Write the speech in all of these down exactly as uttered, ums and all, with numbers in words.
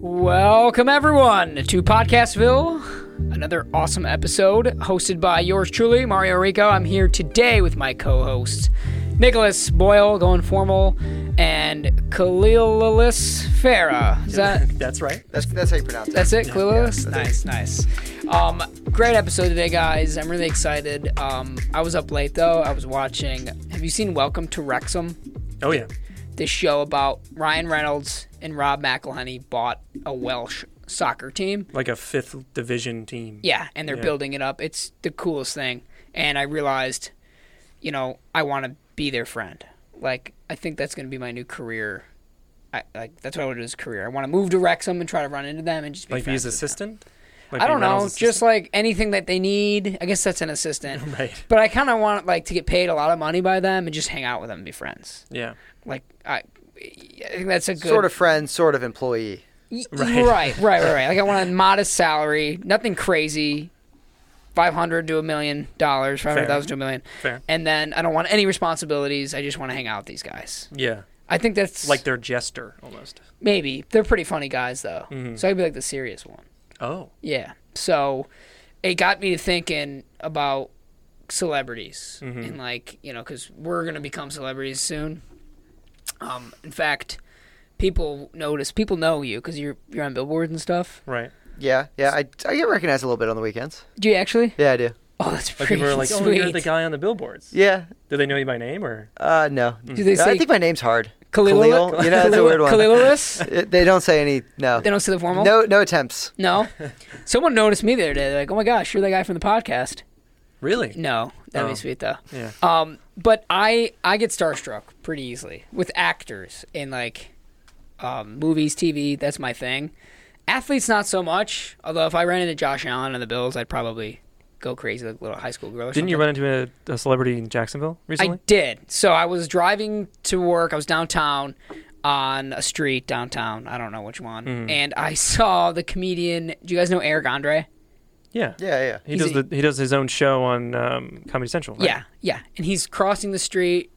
Welcome, everyone, to Podcastville. Another awesome episode hosted by yours truly, Mario Rico. I'm here today with my co-hosts, Nicholas Boyle, going formal, and Kalilis Farah. Is that? That's right. That's that's how you pronounce it. That's it, Yeah, Kalilis? yeah, nice, nice. Um, great episode today, guys. I'm really excited. Um, I was up late, though. I was watching. Have you seen Welcome to Wrexham? Oh, yeah. This show about Ryan Reynolds and Rob McElhenney bought a Welsh soccer team. Like a fifth division team. Yeah, and they're Yeah. building it up. It's the coolest thing. And I realized, you know, I want to be their friend. Like, I think that's going to be my new career. I, like, that's what I want to do as a career. I want to move to Wrexham and try to run into them and just be Like be friends his with them. assistant? Like I be don't know, Reynolds' just assistant? like anything that they need. I guess that's an assistant. Right. But I kind of want like to get paid a lot of money by them and just hang out with them and be friends. Yeah. Like, I, I think that's a good... Sort of friend, sort of employee. Y- Right. right, right, right, right. Like I want a modest salary, nothing crazy, five hundred to a million dollars, five hundred thousand to a million, Fair. and then I don't want any responsibilities. I just want to hang out with these guys. Yeah. I think that's Like their jester, almost. maybe they're pretty funny guys though, Mhm. so I'd be like the serious one. Oh. Yeah. So it got me to thinking about celebrities Mhm. and like you know because we're gonna become celebrities soon. Um, in fact, people notice, people know you because you're you're on billboards and stuff. Right. Yeah, yeah. I, I get recognized a little bit on the weekends. Do you actually? Yeah, I do. Oh, that's Like pretty people are like, oh, sweet. you're the guy on the billboards. Yeah. Do they know you by name or? Uh, no. Do they I say think my name's hard. Khalil? Khalil? You know, that's a weird one. Khalilis? It- they don't say any. No. They don't say the formal? No, no attempts. No? Someone noticed me the other day. They're like, oh my gosh, you're the guy from the podcast. Really? No, that'd Oh. be sweet though. Yeah. Um, but I I get starstruck pretty easily with actors in like um, movies, T V. That's my thing. Athletes, not so much. Although if I ran into Josh Allen and the Bills, I'd probably go crazy like a little high school girl or Didn't something. you run into a, a celebrity in Jacksonville recently? I did. So I was driving to work. I was downtown on a street downtown. I don't know which one. Mhm. And I saw the comedian. Do you guys know Eric Andre? Yeah. Yeah, yeah. He He's does a- the he does his own show on um, Comedy Central. Right? Yeah, yeah. And he's crossing the street,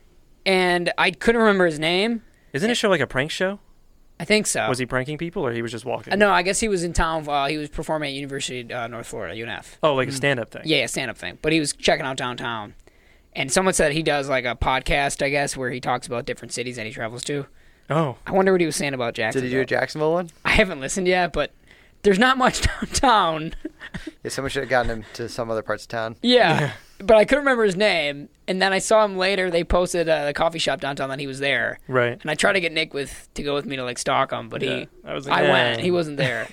and I couldn't remember his name. Isn't his show like a prank show? I think so. Was he pranking people or he was just walking? Uh, no, I guess he was in town. Uh, he was performing at University of uh, North Florida, U N F. Oh, like a stand-up thing. Yeah, yeah, stand-up thing. But he was checking out downtown. And someone said he does like a podcast, I guess, where he talks about different cities that he travels to. Oh. I wonder what he was saying about Did Jacksonville. he do a Jacksonville one? I haven't listened yet, but there's not much downtown. Yeah, someone should have gotten him to some other parts of town. Yeah. Yeah. But I couldn't remember his name. And then I saw him later. They posted uh, the coffee shop downtown that he was there. Right. And I tried to get Nick with to go with me to like stalk him, but Yeah. he I was like, I "Nah." went. He wasn't there.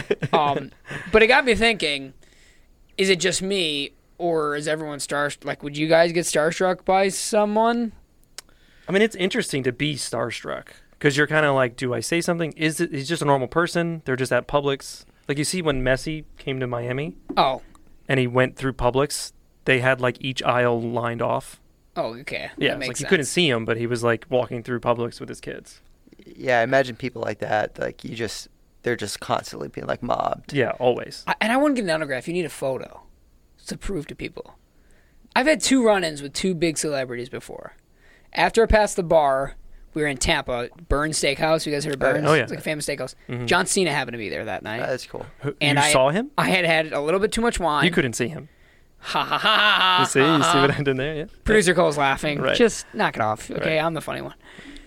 um, but it got me thinking: is it just me, or is everyone star like? Would you guys get starstruck by someone? I mean, it's interesting to be starstruck because you're kind of like, do I say something? Is it? He's just a normal person. They're just at Publix. Like you see when Messi came to Miami Oh, and he went through Publix, they had like each aisle lined off. oh, okay. Yeah, that it's makes like sense. you couldn't see him, but he was like walking through Publix with his kids. Yeah, I imagine people like that. Like you just, they're just constantly being like mobbed. Yeah, always. I, and I wouldn't get an autograph. You need a photo to prove to people. I've had two run-ins with two big celebrities before. After I passed the bar, we were in Tampa, Burns Steakhouse. You guys heard of Oh, Burns? yeah. Oh, yeah. It's like a famous steakhouse. Mhm. John Cena happened to be there that night. Uh, that's cool. Who- And you I- saw him? I had had a little bit too much wine. You couldn't see him. Ha ha ha ha. You see? ha, You see ha. what I did there? Yeah. Producer Cole's laughing. Right. Just knock it off. Okay, Right. I'm the funny one.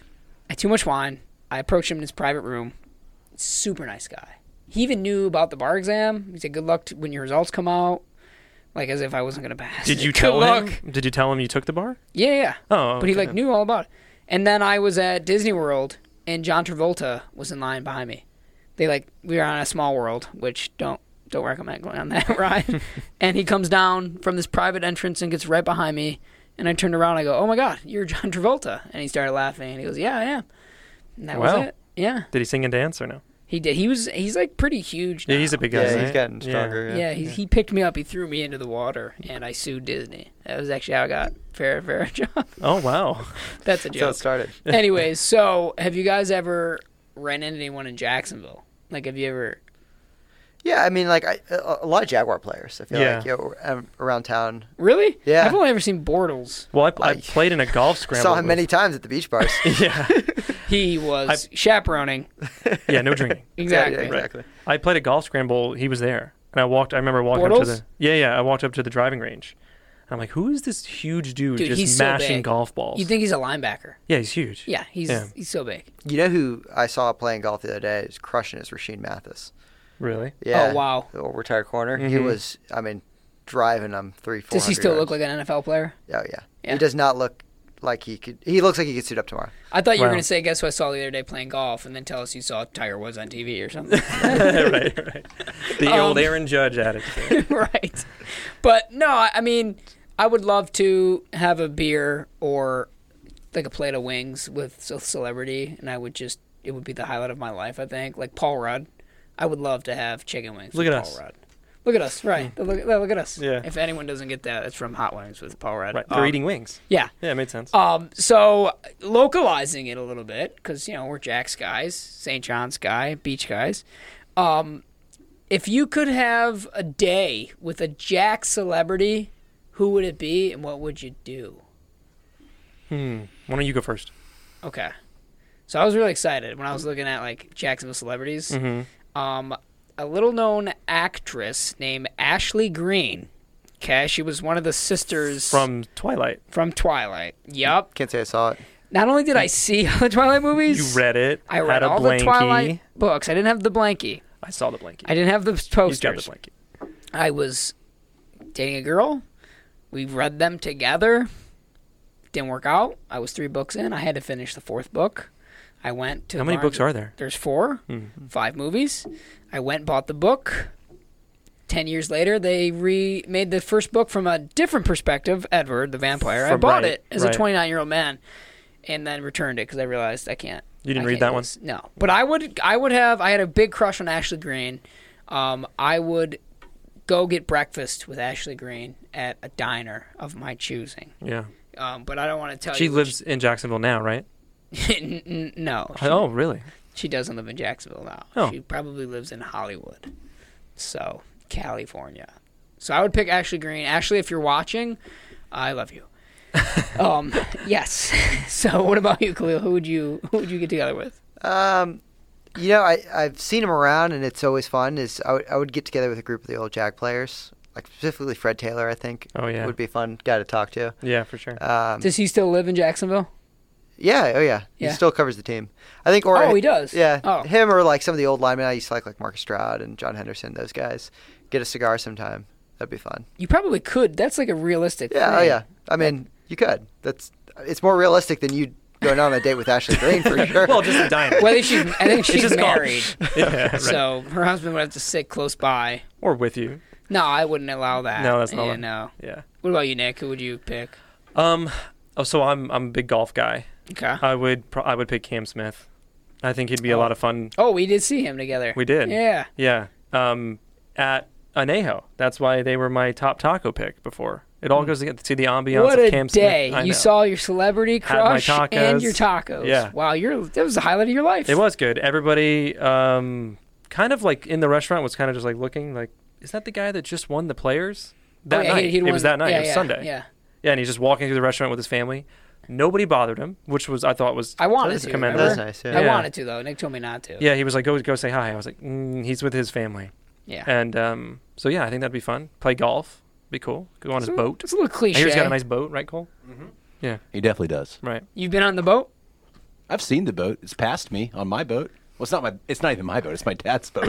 I had too much wine. I approached him in his private room. Super nice guy. He even knew about the bar exam. He said, good luck to when your results come out. Like as if I wasn't going to pass. Did you Good tell luck. him? Did you tell him you took the bar? Yeah, yeah. Oh, But he okay. like knew all about it. And then I was at Disney World, and John Travolta was in line behind me. They like we were on a Small World, which don't don't recommend going on that ride. And he comes down from this private entrance and gets right behind me. And I turned around. And I go, "Oh my God, you're John Travolta!" And he started laughing. And he goes, "Yeah, I am." And that Wow. was it. Yeah, Did he sing and dance or no? he did. He was he's like pretty huge. Yeah, now. he's a big guy. Yeah, right? he's gotten Yeah. stronger. Yeah, he he picked me up. He threw me into the water, and I sued Disney. That was actually how I got Farrah Farrah job. Oh wow. That's a That's how it joke. started. Anyways, so have you guys ever ran into anyone in Jacksonville? Like, have you ever? Yeah, I mean, like I, a, a lot of Jaguar players. I feel Yeah. like you know, um, around town. Really? Yeah. I've only ever seen Bortles. Well, I, I I- played in a golf scramble. Saw him with- many times at the beach bars. Yeah, He was chaperoning. yeah, no drinking. Exactly. Yeah, yeah, exactly. I played a golf scramble. He was there, and I walked. I remember walking up to Bortles? the. Yeah, yeah. I walked up to the driving range. I'm like, who is this huge dude, Dude, just he's so mashing big. golf balls? You think he's a linebacker? Yeah, he's huge. Yeah, he's Yeah. he's so big. You know who I saw playing golf the other day? Is crushing is Rasheed Mathis. Really? Yeah. Oh, wow. The old retired corner. He Mhm. was. I mean, driving them three, four. Does he still look like an N F L player? Oh yeah. Yeah. He does not look like he could. He looks like he could suit up tomorrow. I thought you were Wow. going to say, guess who I saw the other day playing golf, and then tell us you saw Tiger Woods on T V or something. right, right. The Um, old Aaron Judge attitude. Right. But no, I I mean, I would love to have a beer or like a plate of wings with a celebrity, and I would just, it would be the highlight of my life, I think. Like Paul Rudd. I would love to have chicken wings Look with at Paul us. Rudd. Look at us, right. Look, look at us. Yeah. If anyone doesn't get that, it's from Hot Wings with Paul Rudd. Right. They're Um, eating wings. Yeah. Yeah, it made sense. Um, so localizing it a little bit, because, you know, we're Jack's guys, Saint John's guy, beach guys. Um, if you could have a day with a Jack celebrity, who would it be and what would you do? Hmm. Why don't you go first? Okay. So I was really excited when I was looking at, like, Jacksonville celebrities. Mm-hmm. Um, a little known actress named Ashley Greene. Okay, she was one of the sisters From Twilight. from Twilight. Yup. Can't say I saw it. Not only did I see all the Twilight movies, You read it. I read had a all blankie. the Twilight books. I didn't have the blankie. I saw the blankie. I didn't have the He's got the posters. blankie. I was dating a girl. We read them together. Didn't work out. I was three books in. I had to finish the fourth book. I went to How many Barnes- books are there? There's four, Mhm. five movies. I went and bought the book. Ten years later, they remade the first book from a different perspective, Edward the Vampire. I From- bought right, it as right. a twenty-nine-year-old man, and then returned it because I realized I can't. You didn't I read can't that do one? this. No, but I would. I would have. I had a big crush on Ashley Greene. Um, I would go get breakfast with Ashley Greene at a diner of my choosing. Yeah. Um, but I don't want to tell She you. lives in Jacksonville now, right? N- n- no, she, Oh, really? she doesn't live in Jacksonville now. Oh. She probably lives in Hollywood, so California. So I would pick Ashley Greene. Ashley, if you're watching, I love you. um, yes. So what about you, Khalil? Who would you who would you get together with? Um, you know, I I've seen him around, and it's always fun. Is I would, I would get together with a group of the old Jag players, like specifically Fred Taylor. I think Oh, yeah. would be a fun guy to talk to. Yeah, for sure. Um, Does he still live in Jacksonville? yeah, oh yeah, Yeah. he still covers the team. I think. Or Oh, he does? Yeah, Oh. him or like some of the old linemen I used to like, like Marcus Stroud and John Henderson. Those guys. Get a cigar sometime. That'd be fun. You probably could. That's like a realistic Yeah, thing. oh yeah. I mean, you could. That's it's more realistic than you going on a date with Ashley Greene for sure. well, just a diner. Whether she's, I think she's just golf. married, yeah, right. so her husband would have to sit close by. Or with you. No, I wouldn't allow that. No, that's not Yeah, allowed. no. Yeah. What about you, Nick? Who would you pick? Um. Oh, so I'm I'm a big golf guy. Okay. I would pro- I would pick Cam Smith. I think he'd be a Oh. lot of fun. Oh, we did see him together. We did. Yeah. Yeah. Um. At Anejo. That's why they were my top taco pick before. It all goes to get to see the ambiance What of a Cam day! Smith. I You know. saw your celebrity Had my crush and tacos. your tacos. Yeah. Wow, you're that was the highlight of your life. It was good. Everybody, um, kind of like in the restaurant was kind of just like looking like, is that the guy that just won the Players that Oh, yeah, night? he- he'd it won- was that night. yeah, it was yeah, Sunday. Yeah. Yeah, and he's just walking through the restaurant with his family. Nobody bothered him, which was I thought was I wanted to. commendable. remember? That's nice, yeah. I Yeah. wanted to though. Nick told me not to. Yeah, he was like, go go say hi. I was like, mm, he's with his family. Yeah. And um, so yeah, I think that'd be fun. Play golf, be cool. Go on his It's a- boat. It's a little I cliche. hear he's got a nice boat, right, Cole? He definitely does. Right. You've been on the boat? I've seen the boat. It's passed me on my boat. Well, it's not my. It's not even my boat. It's my dad's boat.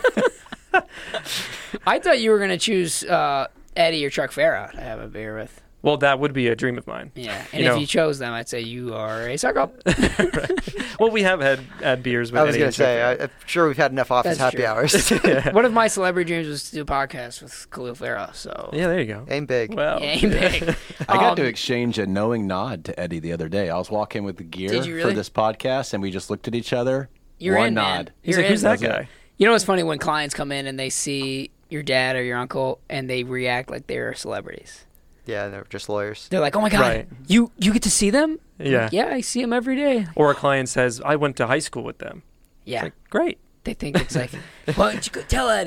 I thought you were gonna choose uh, Eddie or Chuck Farah to have a beer with. Well, that would be a dream of mine. Yeah. And You if know- you chose them, I'd say you are a suck up. Well, we have had, had beers with I was Eddie gonna and Chuck say, Farah. I, I'm sure we've had enough office That's happy true. hours. One of my celebrity dreams was to do a podcast with Khalil Farah. So Yeah, there you go. Aim big. Well, yeah, ain't big. I got to Um, exchange a knowing nod to Eddie the other day. I was walking with the gear Did you really? for this podcast, and we just looked at each other. You're One in, man. nod. he's You're like, who's in. that guy? You know what's funny when clients come in and they see your dad or your uncle and they react like they're celebrities. Yeah, they're just lawyers. They're like, "Oh my god, Right. you you get to see them?" I'm Yeah. like, yeah, I see them every day. Or a client says, I went to high school with them. Yeah, Like, great. they think it's like, "Why don't you go tell Eddie?"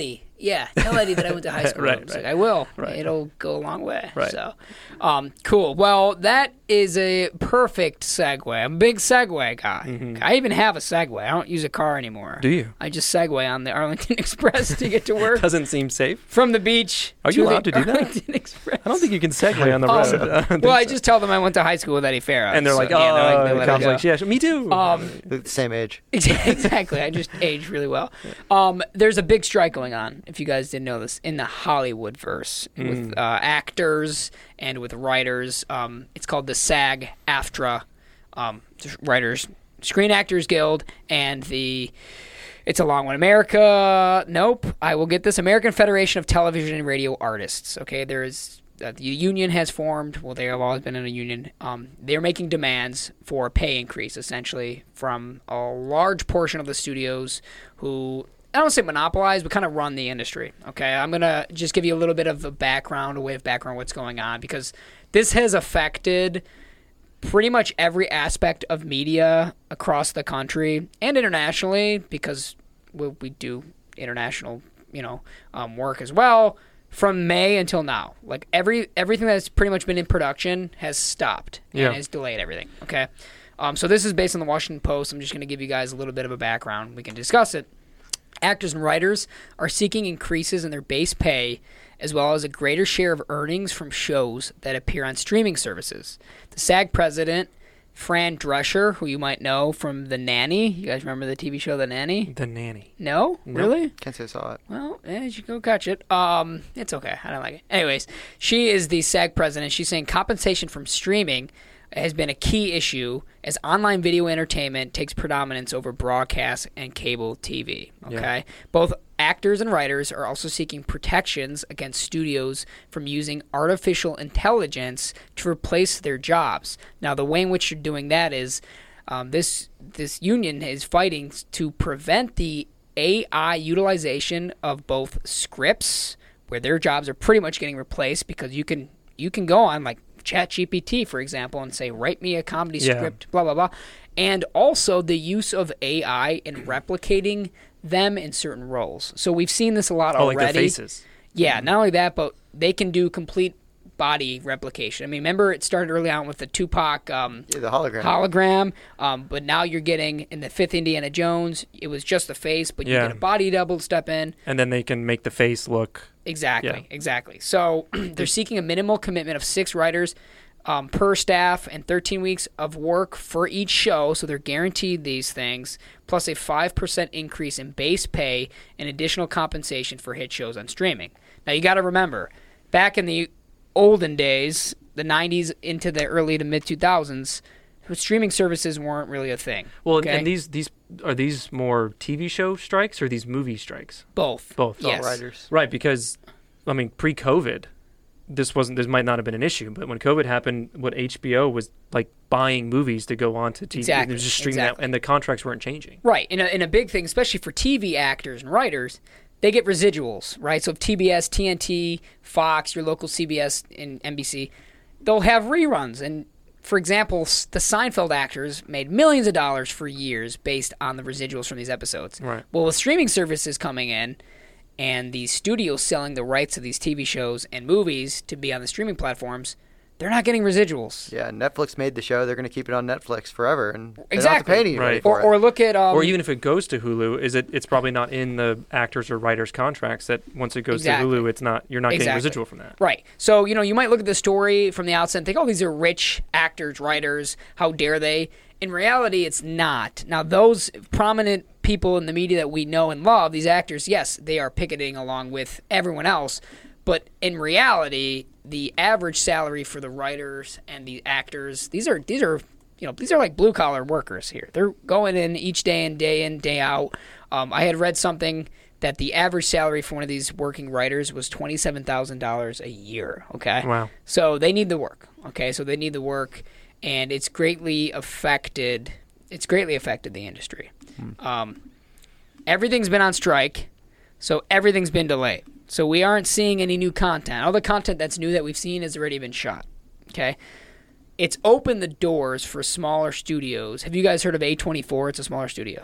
Yeah, tell Eddie that I went to high school. Right, It's right. like, I will. Right. It'll go a long way. Right. So, um, cool. Well, that is a perfect segue. I'm a big Segway guy. I even have a Segway. I don't use a car anymore. Do you? I just Segway on the Arlington Express to get to work. Doesn't seem safe. From the beach. Are you the allowed to do that? Arlington Express. I don't think you can segue on the road. I don't think Well, I so. just tell them I went to high school with Eddie Farrah. and they're so, like, yeah, oh, they're like, they and let it Cal's go. like, yeah, me too. Um, They're the same age. Exactly. I just aged really well. Um, there's a big strike going on, if you guys didn't know this, in the Hollywood verse with uh, actors and with writers. Um, it's called the SAG-AFTRA, um, Writers Screen Actors Guild, and the it's a long one. America, nope. I will get this. American Federation of Television and Radio Artists. Okay, there is uh, the union has formed. Well, they have always been in a union. Um, they're making demands for a pay increase, essentially, from a large portion of the studios who, I don't say monopolize, but kind of run the industry. Okay, I'm going to just give you a little bit of a background, a way of background what's going on, because this has affected pretty much every aspect of media across the country and internationally, because we, we do international, you know, um, work as well. From May until now, like every everything that's pretty much been in production has stopped and Yeah. has delayed everything. Okay, um, so this is based on the Washington Post. I'm just going to give you guys a little bit of a background. We can discuss it. Actors and writers are seeking increases in their base pay, as well as a greater share of earnings from shows that appear on streaming services. The SAG president, Fran Drescher, who you might know from The Nanny. You guys remember the T V show The Nanny? The nanny. No? Really? Can't say I saw it. Well, yeah, you should go catch it. Um, it's okay. I don't like it. Anyways, she is the SAG president. She's saying compensation from streaming has been a key issue as online video entertainment takes predominance over broadcast and cable T V. Okay, Yeah. Both actors and writers are also seeking protections against studios from using artificial intelligence to replace their jobs. Now, the way in which you're doing that is um, this this union is fighting to prevent the A I utilization of both scripts, where their jobs are pretty much getting replaced, because you can you can go on like ChatGPT, for example, and say, write me a comedy Yeah. script, blah, blah, blah. And also the use of A I in replicating them in certain roles. So we've seen this a lot Oh, like already. their faces. Yeah, not only that, but they can do complete body replication. I mean, remember it started early on with the Tupac um, Yeah, the hologram. hologram, um, but now you're getting, in the fifth Indiana Jones, it was just the face, but you Yeah. get a body double step in. And then they can make the face look. Exactly, Yeah. exactly. So they're seeking a minimal commitment of six writers um, per staff and thirteen weeks of work for each show. So they're guaranteed these things, plus a five percent increase in base pay and additional compensation for hit shows on streaming. Now, you got to remember, back in the olden days, the nineties into the early to mid two thousands, streaming services weren't really a thing. Well, okay? and these these are these more T V show strikes or these movie strikes? Both. Both. All Yes. writers. Right, because I mean, pre-COVID, this wasn't. This might not have been an issue, but when COVID happened, what H B O was like buying movies to go on to T V. Exactly, It was just streaming exactly. that, and the contracts weren't changing. Right. And a, and a big thing, especially for T V actors and writers, they get residuals, right? So if T B S, T N T, Fox, your local C B S and N B C, they'll have reruns. And for example, s- the Seinfeld actors made millions of dollars for years based on the residuals from these episodes. Right. Well, with streaming services coming in and these studios selling the rights to these T V shows and movies to be on the streaming platforms, they're not getting residuals. Yeah, Netflix made the show. They're going to keep it on Netflix forever, and they don't have to Exactly. pay anybody Right. for Or, or it. look at um, Or even if it goes to Hulu, is it? It's probably not in the actors or writers' contracts that once it goes Exactly. to Hulu, it's not. You're not getting Exactly. residual from that. Right. So, you know, you might look at the story from the outset and think, oh, these are rich actors, writers. How dare they? In reality, it's not. Now, those prominent people in the media that we know and love, these actors, yes, they are picketing along with everyone else. But in reality, the average salary for the writers and the actors, these are these are you know these are like blue collar workers here. They're going in each day and day in day out. Um, I had read something that the average salary for one of these working writers was twenty seven thousand dollars a year. Okay, Wow. so they need the work. Okay, so they need the work, and it's greatly affected. It's greatly affected the industry. Um, everything's been on strike, so everything's been delayed. So we aren't seeing any new content. All the content that's new that we've seen has already been shot. Okay, it's opened the doors for smaller studios. Have you guys heard of A twenty-four? It's a smaller studio.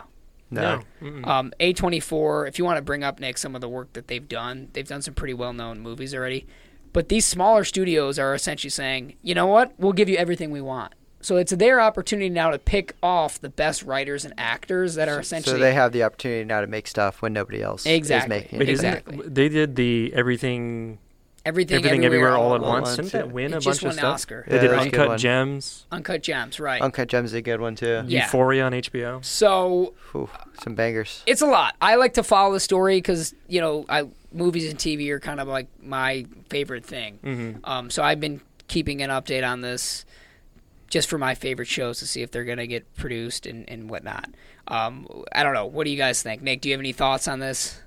No. Mm-mm. Um, A twenty-four, if you want to bring up, Nick, some of the work that they've done, they've done some pretty well-known movies already. But these smaller studios are essentially saying, you know what, we'll give you everything we want. So it's their opportunity now to pick off the best writers and actors that are essentially... So they have the opportunity now to make stuff when nobody else Exactly. is making Wait, it. isn't it- Exactly. They did the everything, Everything, everything, everywhere, all at once. once, Didn't yeah. that win It a just bunch of won an stuff? Oscar. They Yeah, did that was a good Uncut one. Gems, Uncut Gems, right. Uncut Gems is a good one, too. Yeah. Euphoria on H B O. So Ooh, some bangers. it's a lot. I like to follow the story because, you know, I movies and T V are kind of like my favorite thing. Mm-hmm. Um, so I've been keeping an update on this just for my favorite shows to see if they're going to get produced and, and whatnot. Um, I don't know. What do you guys think? Nick, do you have any thoughts on this?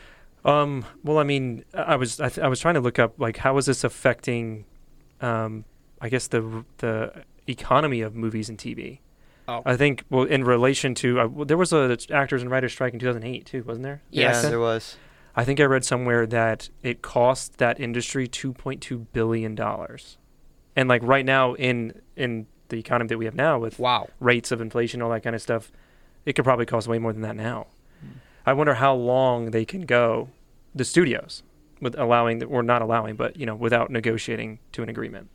Um, well, I mean, I was I, th- I was trying to look up like how is this affecting, um, I guess the the economy of movies and T V. Oh. I think well in relation to uh, well, there was a actors and writers strike in two thousand eight too, wasn't there? Yes. Yeah, there was. I think I read somewhere that it cost that industry two point two billion dollars, and like right now in in the economy that we have now with Wow. rates of inflation, all that kind of stuff, it could probably cost way more than that now. I wonder how long they can go, the studios, with allowing or not allowing, but you know, without negotiating to an agreement.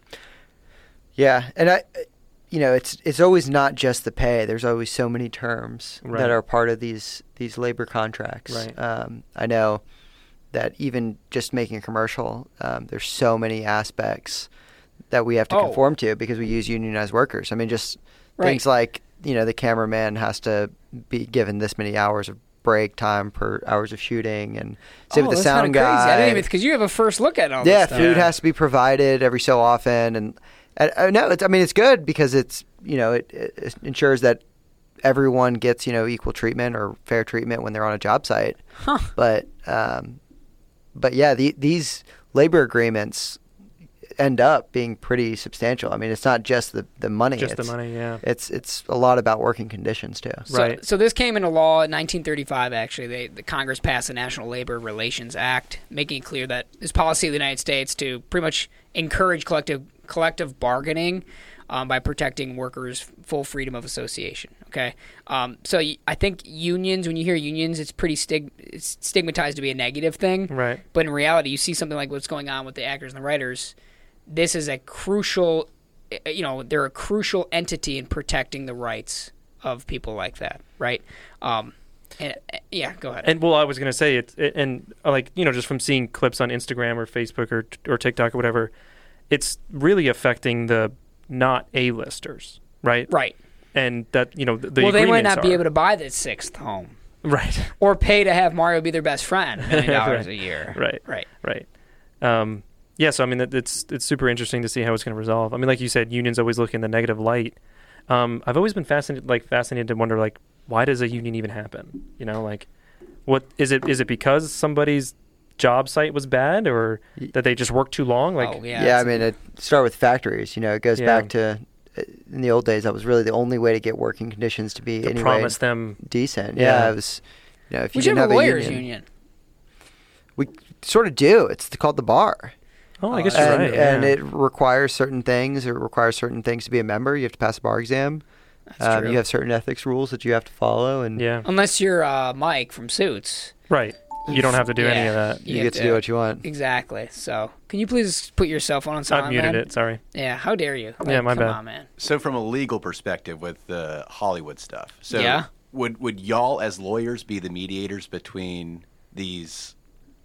Yeah, and I, you know, it's it's always not just the pay. There's always so many terms Right. that are part of these these labor contracts. Right. Um, I know that even just making a commercial, um, there's so many aspects that we have to Oh. conform to because we use unionized workers. I mean, just Right. things like, you know, the cameraman has to be given this many hours of break time per hours of shooting, and same Oh, with the that's sound kinda crazy. guy. I didn't even because you have a first look at all Yeah, this stuff. food Yeah. has to be provided every so often, and uh, uh, no, it's, I mean it's good because it's you know it, it ensures that everyone gets you know equal treatment or fair treatment when they're on a job site. Huh. But um, but yeah, the, these labor agreements end up being pretty substantial. I mean, it's not just the, the money. Just the it's, money, yeah. It's it's a lot about working conditions too. So, Right. So this came into law in nineteen thirty-five, actually. They, the Congress passed the National Labor Relations Act, making it clear that it's policy of the United States to pretty much encourage collective collective bargaining um, by protecting workers' full freedom of association. Okay, um, so y- I think unions, when you hear unions, it's pretty stig- it's stigmatized to be a negative thing. Right. But in reality, you see something like what's going on with the actors and the writers. This is a crucial, you know, they're a crucial entity in protecting the rights of people like that, right? Um, and, uh, yeah, go ahead. And well, I was gonna say it, it, and uh, like you know, just from seeing clips on Instagram or Facebook or or TikTok or whatever, it's really affecting the not A-listers, right? right. And that you know, the, the Well, they might agreements not be are- able to buy the sixth home Right. or pay to have Mario be their best friend, a million dollars Right. a year. Right. Right. Right. Um, yeah, so I mean, it, it's it's super interesting to see how it's going to resolve. I mean, like you said, unions always look in the negative light. Um, I've always been fascinated, like fascinated to wonder, like, why does a union even happen? You know, like, what is it? Is it because somebody's job site was bad, or that they just worked too long? Like, oh, yeah. Yeah, I it's- mean, it start with factories. You know, it goes Yeah. back to uh, in the old days. That was really the only way to get working conditions to be to anyway promise them. decent. Yeah. Yeah, it was. You know, if you we should didn't have have a a lawyers union, union. we sort of do. It's called the bar. Oh, I guess Uh, you're and, right. and yeah. it requires certain things. It requires certain things to be a member. You have to pass a bar exam. That's Um, true. you have certain ethics rules that you have to follow, and yeah. Unless you're uh, Mike from Suits. Right. You don't have to do any Yeah. of that. you, You get have to to- do what you want. Exactly. So, can you please put your cell phone on silent? I've muted man? it. Sorry. Yeah, how dare you? Yeah, my come bad. on, man. So from a legal perspective with the Hollywood stuff, so Yeah. would would y'all as lawyers be the mediators between these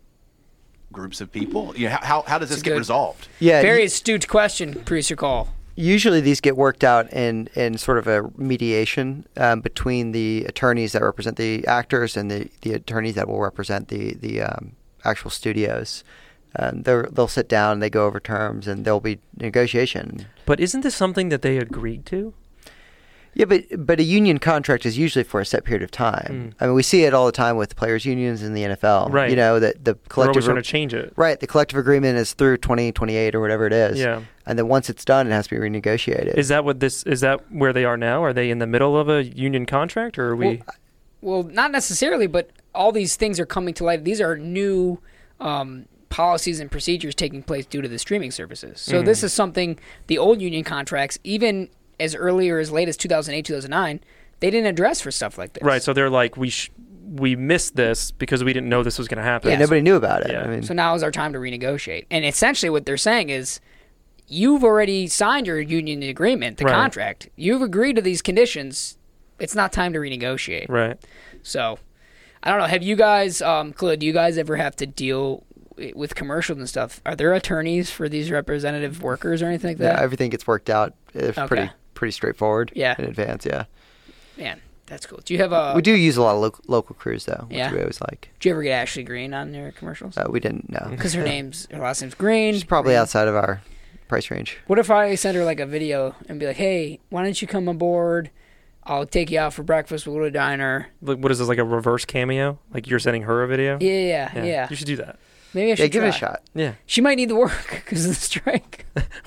groups of people? You know, how how, how does this It's get good. resolved? Yeah, Very u- astute question, producer Cole. usually these get worked out in, in sort of a mediation um, between the attorneys that represent the actors and the, the attorneys that will represent the the um, actual studios. Um, they'll they'll sit down, they go over terms, and there'll be negotiation. But isn't this something that they agreed to? Yeah, but but a union contract is usually for a set period of time. I mean, we see it all the time with players' unions in the N F L. Right. You know that the They're always collective trying to change it. right the collective agreement is through twenty twenty-eight or whatever it is. Yeah. And then once it's done, it has to be renegotiated. Is that what this? Is that where they are now? Are they in the middle of a union contract, or are we? Well, not necessarily, but all these things are coming to light. These are new um, policies and procedures taking place due to the streaming services. So this is something the old union contracts, even as early or as late as two thousand eight, two thousand nine, they didn't address for stuff like this. Right. So they're like, we sh- we missed this because we didn't know this was going to happen. Yeah, Yeah. nobody knew about it. Yeah. I mean, So now is our time to renegotiate. And essentially what they're saying is you've already signed your union agreement, the Right. contract. You've agreed to these conditions. It's not time to renegotiate. Right. So I don't know. Have you guys, um, Khalid, do you guys ever have to deal with commercials and stuff? Are there attorneys for these representative workers or anything like yeah, that? everything gets worked out. It's Okay. pretty pretty straightforward. Yeah. In advance, yeah. Man, that's cool. Do you have a? we do use a lot of lo- local crews though, which Yeah. we always like. Do you ever get Ashley Green on your commercials? Uh, we didn't know. Because her name's her last name's Green. She's probably Green. outside of our price range. What if I send her like a video and be like, "Hey, why don't you come aboard? I'll take you out for breakfast. We'll go to a diner." Like, what is this, like a reverse cameo? Like you're sending her a video? Yeah, yeah, yeah. You should do that. Maybe I should Yeah, give it a try. shot. Yeah. She might need the work because of the strike.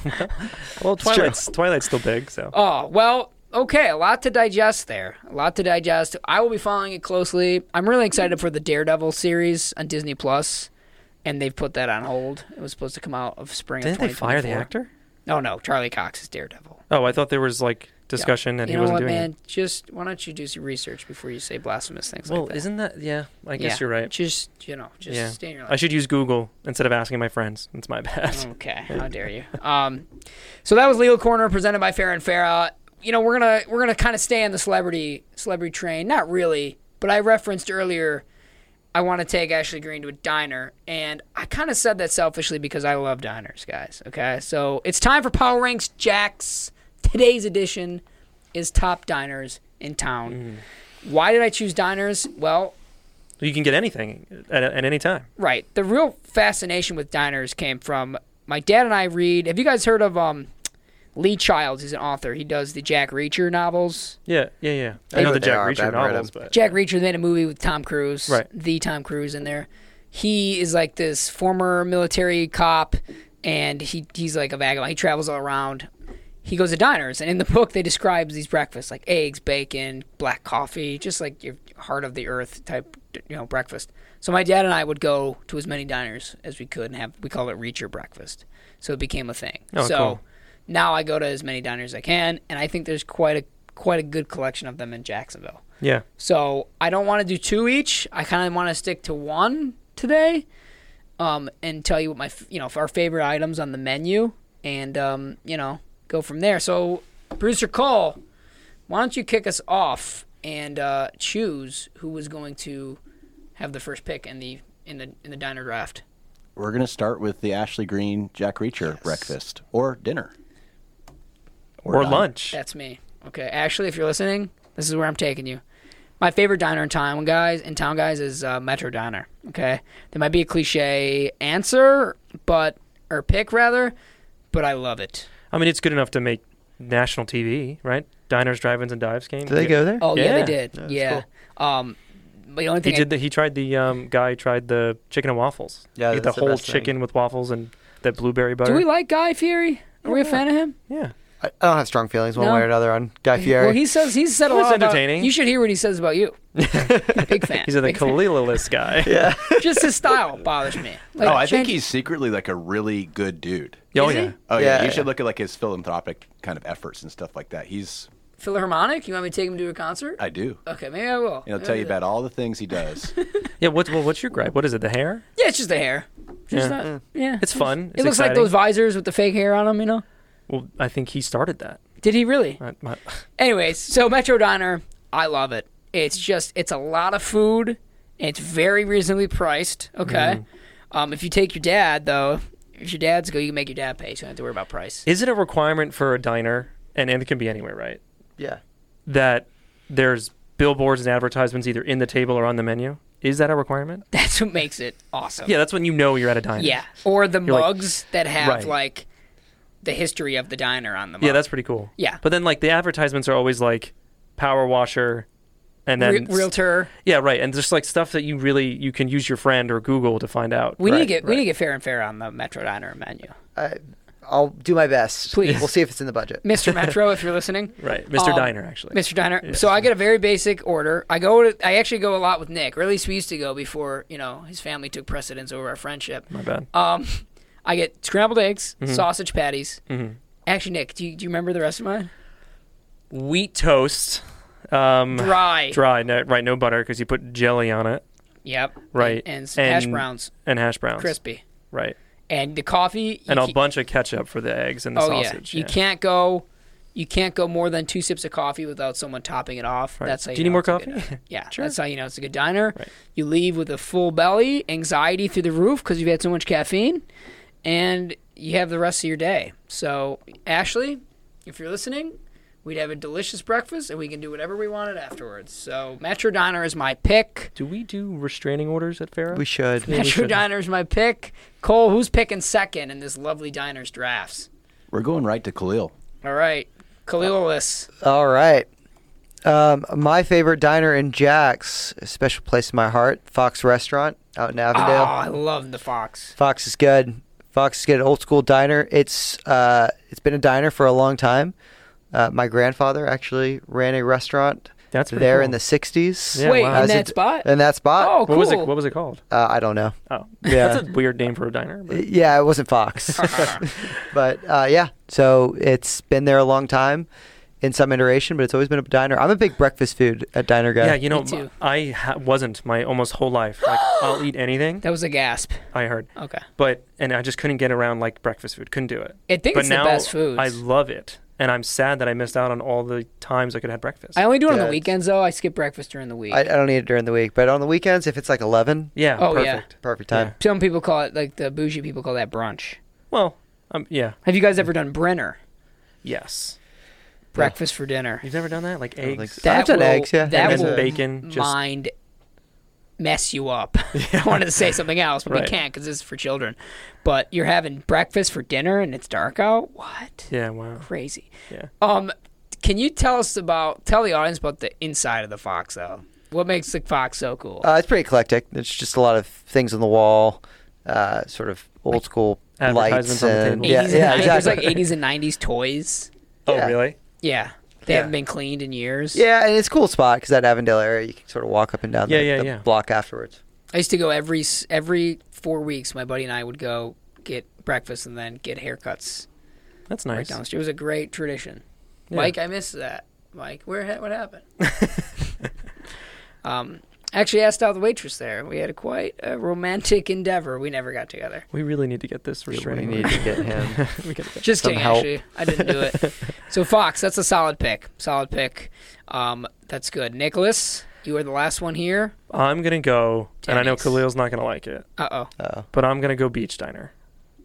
Well, true. Twilight's Twilight's still big, so. Oh, well, okay, a lot to digest there. A lot to digest. I will be following it closely. I'm really excited for the Daredevil series on Disney Plus, and they've put that on hold. It was supposed to come out of spring Didn't of they twenty fire the twenty-four. actor? Oh, no, Charlie Cox is Daredevil. Oh, I thought there was like discussion that You he know wasn't what, doing man? it. Just, why don't you do some research before you say blasphemous things Well, like that? isn't that? Yeah, I guess Yeah, you're right. Just, you know, just Yeah. stay in your I life. should use Google instead of asking my friends. It's my bad. Okay, how dare you? Um, so that was Legal Corner presented by Fair and Farah. You know, we're gonna we're gonna kind of stay on the celebrity celebrity train. Not really, but I referenced earlier. I want to take Ashley Green to a diner, and I kind of said that selfishly because I love diners, guys. Okay, so it's time for Power Ranks Jack's. Today's edition is top diners in town. Why did I choose diners? Well, You can get anything at, at any time. right. The real fascination with diners came from my dad and I read. Have you guys heard of um, Lee Childs? He's an author. He does the Jack Reacher novels. Yeah, yeah, yeah. I I know know the what they Jack are, but I Reacher haven't read novels, them. but Jack Reacher made a movie with Tom Cruise. Right. The Tom Cruise in there. He is like this former military cop, and he he's like a vagabond. He travels all around. He goes to diners, and in the book they describe these breakfasts like eggs, bacon, black coffee, just like your heart of the earth type, you know, breakfast. So my dad and I would go to as many diners as we could and have, we call it Reacher breakfast. So it became a thing. Oh, so cool. now I go to as many diners as I can, and I think there's quite a quite a good collection of them in Jacksonville. yeah. So I don't want to do two each. I kind of want to stick to one today, um, and tell you what my f- you know our favorite items on the menu, and um, you know go from there. So producer Cole, why don't you kick us off and uh, choose who was going to have the first pick in the in the in the diner draft? We're going to start with the Ashley Green Jack Reacher Yes. breakfast or dinner. Or dine. lunch. That's me. Okay, Ashley, if you're listening, this is where I'm taking you. My favorite diner in town, guys, in town, guys, is uh, Metro Diner. Okay, there might be a cliche answer, but or pick rather, but I love it. I mean, it's good enough to make national T V, right? Diners, drive-ins, and dives game. Do they go there? Oh yeah, Yeah. they did. That's Yeah. Um, but the only He thing I- did. The, he tried the um, guy tried the chicken and waffles. Yeah, he had the that's the whole best thing. chicken with waffles and that blueberry butter. do we like Guy Fieri? Are we a Yeah. fan of him? Yeah. I, I don't have strong feelings one No? way or another on Guy Fieri. Well, he says he's said a Well, lot it's about. entertaining. You should hear what he says about you. Big fan. He's a the Big fan. Kalilalist guy. yeah. Just his style bothers me. Like, Oh, I think change- he's secretly like a really good dude. Oh Is he? yeah. Oh yeah, Yeah, you yeah. should look at like his philanthropic kind of efforts and stuff like that. He's Philharmonic. You want me to take him to a concert? I do. Okay, maybe I will. He'll Maybe tell I'll you do that. about all the things he does. Yeah. What's well, what's your gripe? What is it? The hair? Yeah, it's just the hair. Just Yeah. not, yeah. It's fun. It It's looks like exciting. those visors with the fake hair on them, you know? Well, I think he started that. Did he really? I- my- Anyways, so Metro Diner, I love it. It's just, it's a lot of food. It's very reasonably priced, okay? Mm-hmm. Um, if you take your dad, though, if your dad's go, you can make your dad pay, so you don't have to worry about price. Is it a requirement for a diner, and, and it can be anywhere, right? Yeah. That there's billboards and advertisements either in the table or on the menu? Is that a requirement? That's what makes it awesome. Yeah, that's when you know you're at a diner. Yeah. Or the You're like- mugs that have, Right. like, the history of the diner on them. Yeah, that's pretty cool. Yeah. But then, like, the advertisements are always like power washer, and then Re- realtor. yeah, right, and just like stuff that you really you can use your friend or Google to find out. We need to Right, get we right. need to get fair and fair on the Metro Diner menu. I, I'll do my best. Please. We'll see if it's in the budget. Mister Metro, if you're listening. right, Mister Um, Diner actually. Mister Diner. Yeah. So I get a very basic order. I go to I actually go a lot with Nick, or at least we used to go before, you know, his family took precedence over our friendship. My bad. Um I get scrambled eggs, Mhm. sausage patties. hmm Actually, Nick, do you, do you remember the rest of mine? Wheat toast, Um, Dry. Dry, no, right? No butter because you put jelly on it, Yep. right? And, and, some hash browns, and hash browns, crispy. right? And the coffee. And a ca- bunch of ketchup for the eggs and the oh sausage. yeah. You yeah. can't go. You can't go more than two sips of coffee without someone topping it off. Right. That's how you Do you need know more it's a coffee? good diner. Yeah, Sure. that's how you know it's a good diner. Right. You leave with a full belly, anxiety through the roof because you've had so much caffeine, and you have the rest of your day. So, Ashley, if you're listening, we'd have a delicious breakfast, and we can do whatever we wanted afterwards. So, Metro Diner is my pick. Do we do restraining orders at Farrah? We should. Yeah, we Metro should. Diner is my pick. Cole, who's picking second in this lovely diner's drafts? We're going right to Khalil. All right, Khalilis. All right. Um, my favorite diner in Jack's, a special place in my heart, Fox Restaurant out in Oh, Avondale. I love the Fox. Fox is good. Fox is good. Old school diner. It's uh, it's been a diner for a long time. Uh, my grandfather actually ran a restaurant That's pretty there cool. in the sixties. Yeah, Wait, wow. in As that a- spot? In that spot. Oh, What cool. was it? What was it called? Uh, I don't know. Oh, Yeah. that's a weird name for a diner. But Yeah, it wasn't Fox. but uh, yeah, so it's been there a long time in some iteration, but it's always been a diner. I'm a big breakfast food at diner guy. yeah, you know, Me too. I ha- wasn't my almost whole life. Like, I'll eat anything. That was a gasp. I heard, Okay. but and I just couldn't get around like breakfast food. Couldn't do it. I think but it's now the best foods. I love it, and I'm sad that I missed out on all the times I could have breakfast. I only do it on Yeah, the it's- weekends, though. I skip breakfast during the week. I, I don't eat it during the week, but on the weekends, if it's like eleven, yeah. Oh, yeah. perfect. perfect time. Yeah. Some people call it, like the bougie people call that brunch. Well, um, yeah. Have you guys ever done Brenner? Yes. Breakfast for dinner. You've never done that, like don't think eggs. so. That I've done will, eggs, yeah. That And then will bacon, just- mind mess you up. I wanted to say something else, but we Right. can't because this is for children. But you're having breakfast for dinner and it's dark out? What? Yeah. Wow. Crazy. Yeah. Um, can you tell us about, tell the audience about the inside of the Fox, though? What makes the Fox so cool? Uh, it's pretty eclectic. It's just a lot of things on the wall, uh, sort of old school advertisements lights. on the And, table. yeah, eighties yeah, and nineties, There's exactly. like eighties and nineties toys. Oh, Yeah. really? Yeah. They Yeah. haven't been cleaned in years. Yeah, and it's a cool spot because that Avondale area, you can sort of walk up and down Yeah, the, yeah, the yeah. block afterwards. I used to go every s- every four weeks. My buddy and I would go get breakfast and then get haircuts That's right nice. down the street. It was a great tradition. Yeah. Mike, I missed that. Mike, where ha- what happened? um, I actually asked out the waitress there. We had a quite a romantic endeavor. We never got together. We really need to get this We restraining need order. to get him. we gotta get- Just Some kidding, help. actually. I didn't do it. So Fox, that's a solid pick. Solid pick. Um, that's good. Nicholas, you are the last one here. I'm gonna go, and I know Denny's. Khalil's not gonna like it, Uh oh. Oh. but I'm gonna go Beach Diner.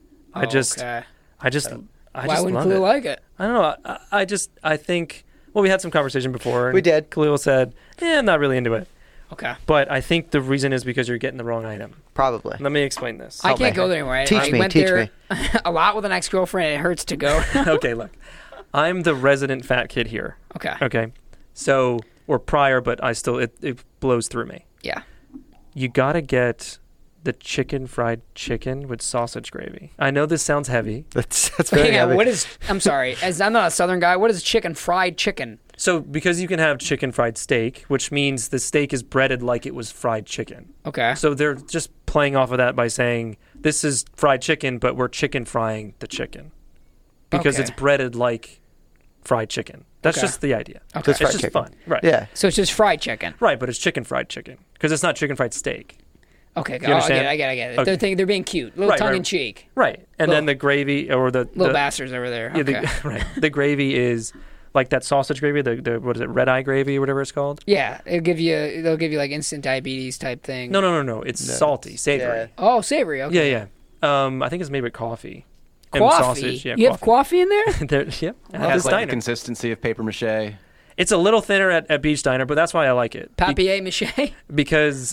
I just, Okay. I just, I Why just wouldn't love Khalil it. like it? I don't know. I, I just, I think. Well, we had some conversation before. And We did. Khalil said, "Yeah, I'm not really into it." Okay. But I think the reason is because you're getting the wrong item. Probably. Let me explain this. I Help can't me. go there anymore. I, Teach I me, went teach there me. a lot with an ex-girlfriend. It hurts to go. Okay, look, I'm the resident fat kid here. Okay. Okay, so or prior, but I still it, it blows through me. Yeah. You gotta get the chicken fried chicken with sausage gravy. I know this sounds heavy. That's that's very Hang on. heavy. What is? I'm sorry. As I'm not a Southern guy. What is chicken? Fried chicken. So because you can have chicken fried steak, which means the steak is breaded like it was fried chicken. Okay. So they're just playing off of that by saying this is fried chicken, but we're chicken frying the chicken because Okay. it's breaded like fried chicken. That's Okay. just the idea. Okay. It's It's fried just chicken. fun, right? Yeah. So it's just fried chicken. Right, but it's chicken fried chicken because it's not chicken fried steak. Okay. You Oh, I understand? get it. I get it. I get it. Okay. They're thinking they're being cute. Little Right, tongue right. in cheek. Right, and Little- then the gravy or the, Little the bastards over there. yeah, Okay. the, right, the gravy is like that sausage gravy. The, the what is it? Red eye gravy or whatever it's called. Yeah. It'll give you. They'll give you like instant diabetes type thing. No, no, no, no. It's No. salty, savory. Oh, savory. Okay. Yeah, yeah. Um, I think it's made with coffee. And Coffee. sausage. Yeah, you have coffee in there? there, yep. It At has this like the diner. consistency of paper mache. It's a little thinner at, at Beach Diner, but that's why I like it. Be- Papier mâché. because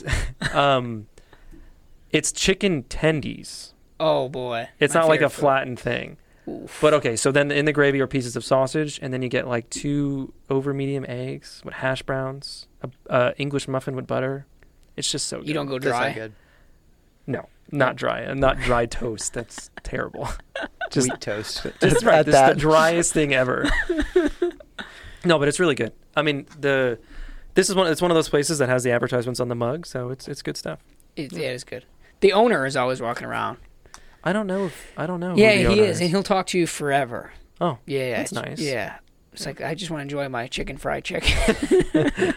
um, it's chicken tendies. Oh boy. It's My not like a favorite food. flattened thing. Oof. But okay, so then in the gravy are pieces of sausage, and then you get like two over medium eggs with hash browns, a uh, English muffin with butter. It's just so good. You don't go That's not dry. good. No, not dry, and not dry toast. That's terrible. Just Wheat toast. Just right. At This is that. the driest thing ever. No, but it's really good. I mean, the this is one. It's one of those places that has the advertisements on the mug, so it's it's good stuff. It, yeah, it's good. The owner is always walking around. I don't know if I don't know. Yeah, who the he owner is, and he'll talk to you forever. Oh, Yeah, that's it's- nice. Yeah, It's like, I just want to enjoy my chicken fried chicken.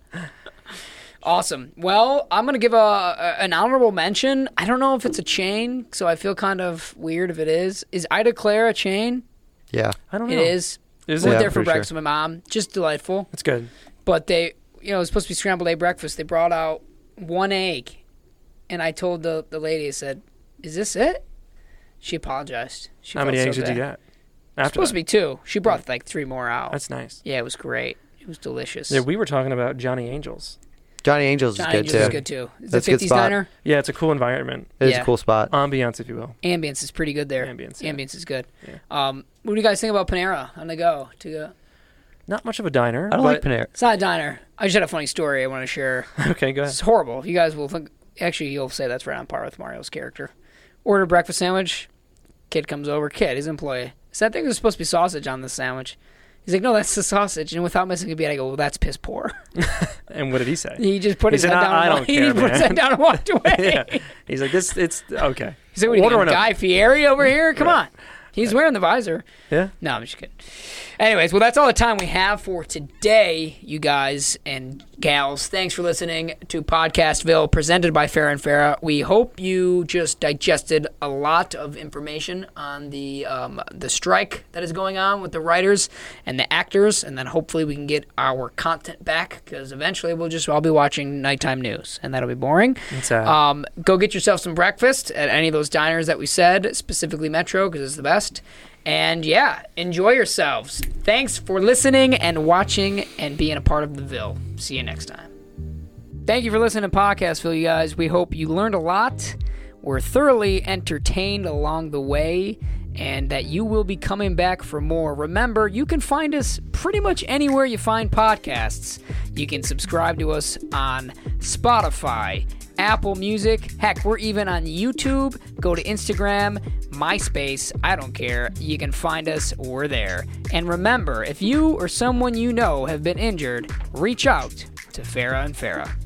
Awesome. Well, I'm going to give a, a an honorable mention. I don't know if it's a chain, so I feel kind of weird if it is. Is Ida Claire a chain? Yeah. I don't know. It is. Is Went it? Yeah, there for pretty breakfast with my mom. Just delightful. It's good. But they, you know, it was supposed to be scrambled egg breakfast. They brought out one egg. And I told the, the lady, I said, is this it? She apologized. She How many felt eggs so did you bad. get? It was After supposed that? to be two. She brought like three more out. That's nice. Yeah, it was great. It was delicious. Yeah, we were talking about Johnny Angels. Johnny Angels Johnny is good Angels too. is good too. Is That's a it good fifties spot. diner? Yeah, it's a cool environment. It is Yeah. a cool spot. Ambiance, if you will. Ambience is pretty good there. Ambience, yeah. Ambience is good. Yeah. Um, what do you guys think about Panera on the go? To go? Not much of a diner. I don't like but- Panera. It's not a diner. I just had a funny story I want to share. Okay, go ahead. It's horrible. You guys will think. Actually, you'll say that's right on par with Mario's character. Order a breakfast sandwich. Kid comes over. Kid, his employee. So I think there's supposed to be sausage on this sandwich. He's like, no, that's the sausage. And without missing a beat, I go, well, that's piss poor. And what did he say? He just put He his said, head "I- down. I and don't walked- he care, put his man." head down and walked away. Yeah. He's like, this, it's, okay. He's like, what are you Order doing, an- Guy Fieri over here? Come Right. on. He's wearing the visor. Yeah. No, I'm just kidding. Anyways, well, that's all the time we have for today, you guys and gals. Thanks for listening to Podcastville, presented by Farrah and Farrah. We hope you just digested a lot of information on the um, the strike that is going on with the writers and the actors, and then hopefully we can get our content back, because eventually we'll just all be watching nighttime news, and that'll be boring. It's, uh, Um, go get yourself some breakfast at any of those diners that we said, specifically Metro, because it's the best. And yeah, enjoy yourselves. Thanks for listening and watching and being a part of the Ville. See you next time. Thank you for listening to Podcastville, you guys. We hope you learned a lot, were thoroughly entertained along the way, and that you will be coming back for more. Remember, you can find us pretty much anywhere you find podcasts. You can subscribe to us on Spotify, Apple Music. Heck, we're even on YouTube. Go to Instagram, MySpace. I don't care. You can find us. We're there. And remember, if you or someone you know have been injured, reach out to Farrah and Farrah.